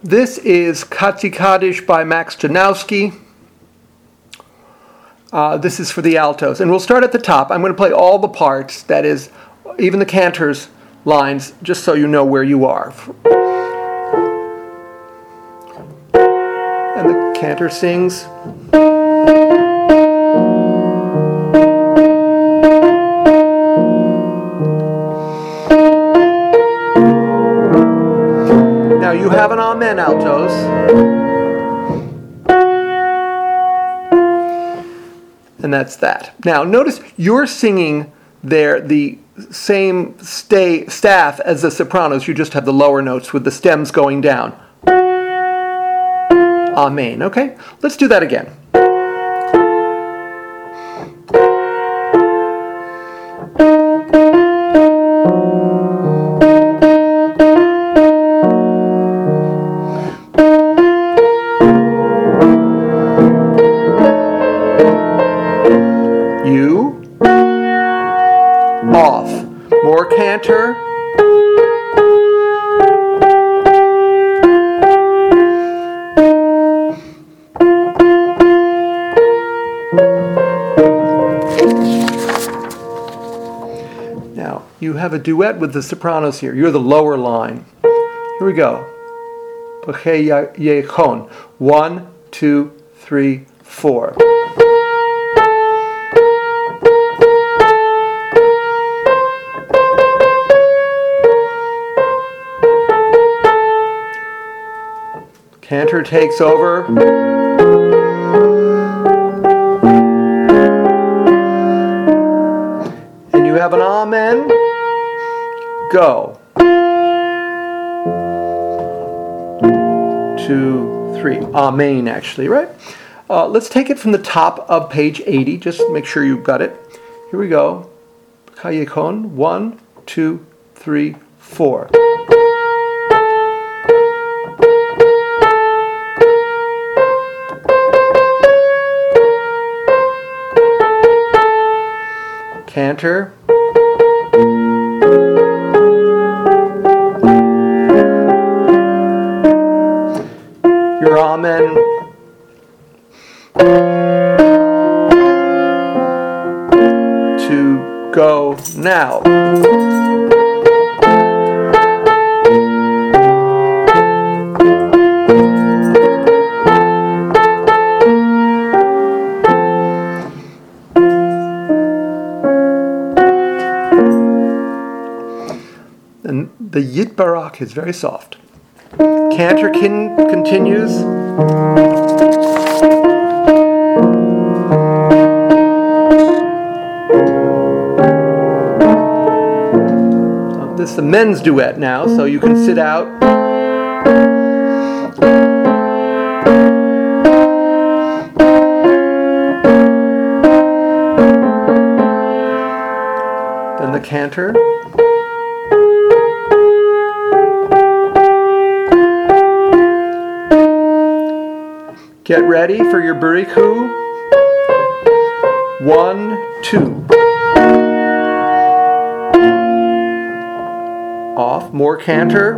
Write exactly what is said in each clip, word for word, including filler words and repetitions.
This is Katsi Kaddish by Max Janowski. Uh, this is for the altos. And we'll start at the top. I'm going to play all the parts, that is, even the cantor's lines, just so you know where you are. And the cantor sings. Now you have an amen, altos. And that's that. Now notice you're singing there the same stay, staff as the sopranos. You just have the lower notes with the stems going down. Amen. Okay? Let's do that again. You, off, more cantor, now you have a duet with the sopranos here. You're the lower line. Here we go. One, two, three, four. Cantor takes over. And you have an amen. Go. Two, three. Amen, actually, right? Uh, let's take it from the top of page eighty. Just make sure you've got it. Here we go. One, two, three, four. Cantor. Your amen. To go now. And the Yit Barak is very soft. Cantor kin continues. Uh, this is the men's duet now, so you can sit out. Then the cantor. Get ready for your buriku. One, two. Off, more cantor.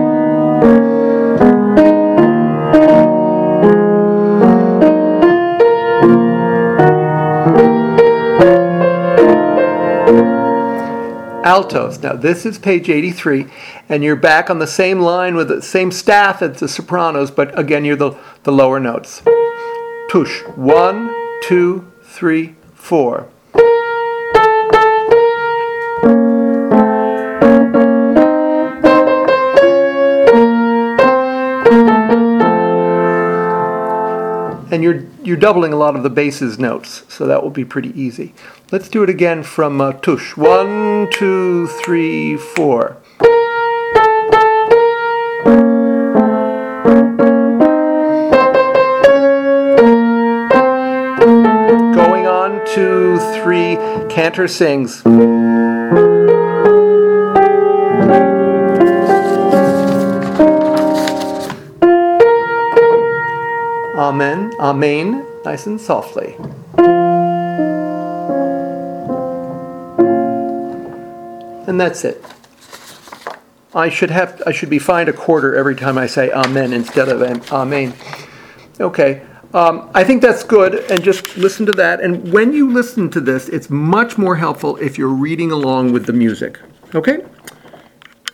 Altos. Now this is page eighty-three, and you're back on the same line with the same staff as the sopranos, but again you're the, the lower notes. Tush. One, two, three, four. And you're you're doubling a lot of the basses notes, so that will be pretty easy. Let's do it again from uh, Tush. One, two, three, four. Going on to three, cantor sings. Amen, amen, nice and softly. And that's it. I should have I should be fined a quarter every time I say amen instead of am- amen. Okay. Um, I think that's good, and just listen to that. And when you listen to this, it's much more helpful if you're reading along with the music. Okay?